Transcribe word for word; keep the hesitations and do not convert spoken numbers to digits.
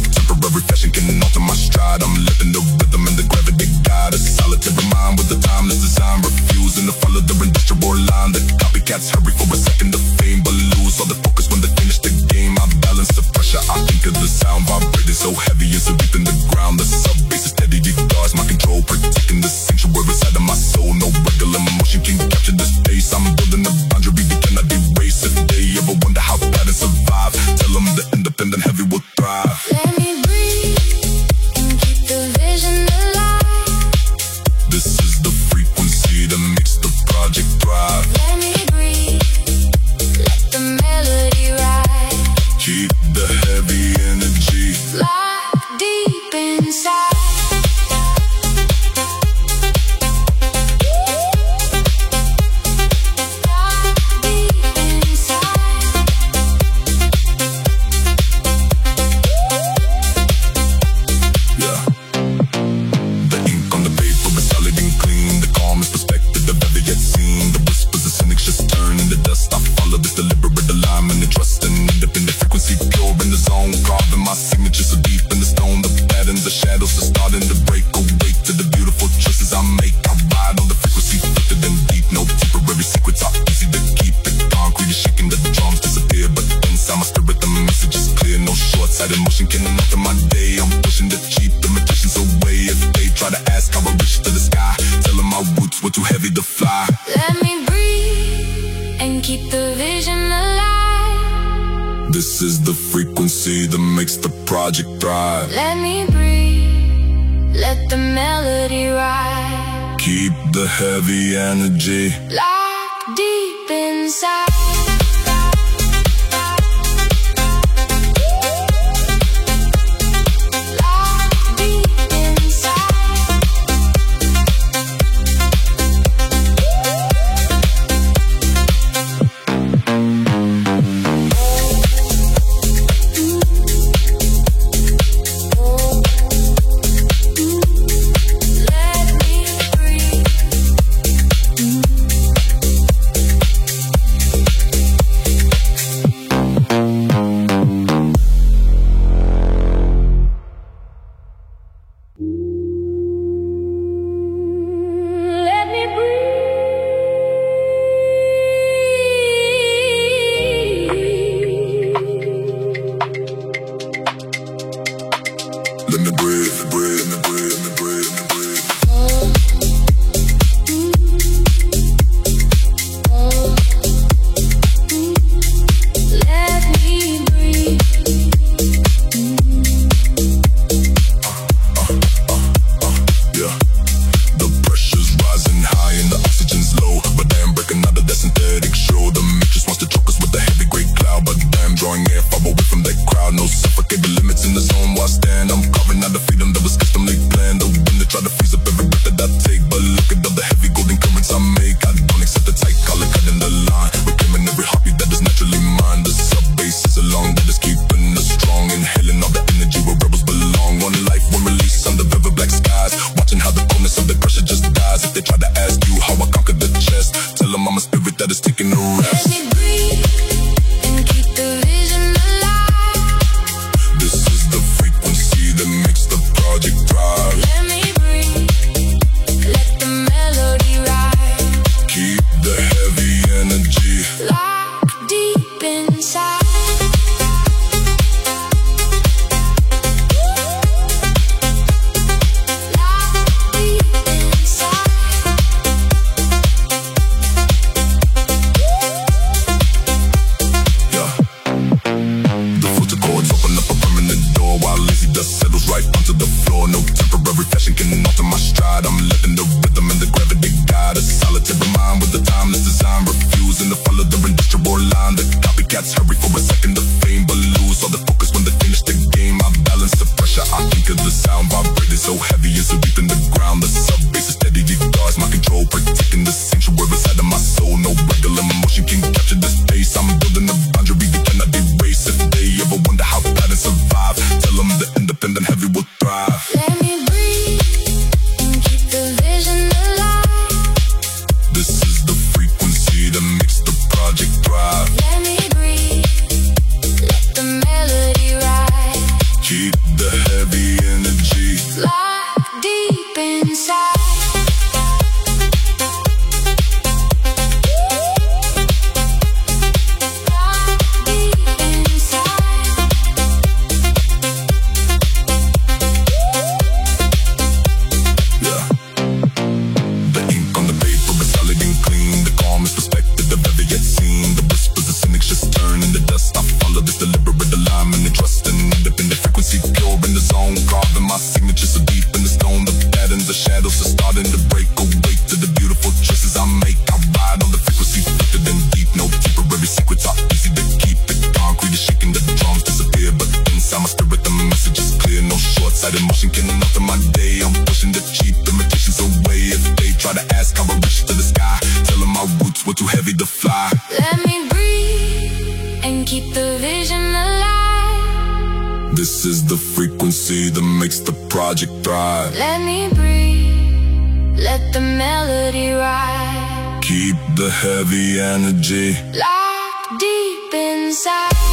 temporary fashion can alter my stride. I'm letting the rhythm and the gravity guide. A solitary mind with the timeless design, refusing to follow the industrial line. The copycats hurry for a second of fame, but lose all the focus when they finish the game. I balance the pressure, I think of the sound vibrating so heavy it's a deep in the ground. The sub bass is steady, it guards my control, protecting the sanctuary inside of my soul. No regular motion can capture the space. I'm building a boundary we cannot erase. If they ever wonder how patterns survive, tell them the independent heavy will thrive. Let me breathe and keep the vision alive. This is the frequency that makes the project thrive. Let me breathe, let the melody ride. Keep the heavy energy Locked deep inside. that makes the project thrive. Let me breathe, let the melody ride. Keep the heavy energy locked deep inside. keep the heavy energy locked deep inside. Emotion can enough in my day. I'm pushing the cheap imitations away. If they try to ask how I reach to the sky, tell them my roots were too heavy to fly. Let me breathe and keep the vision alive. This is the frequency that makes the project thrive. Let me breathe, let the melody ride. Keep the heavy energy locked deep inside.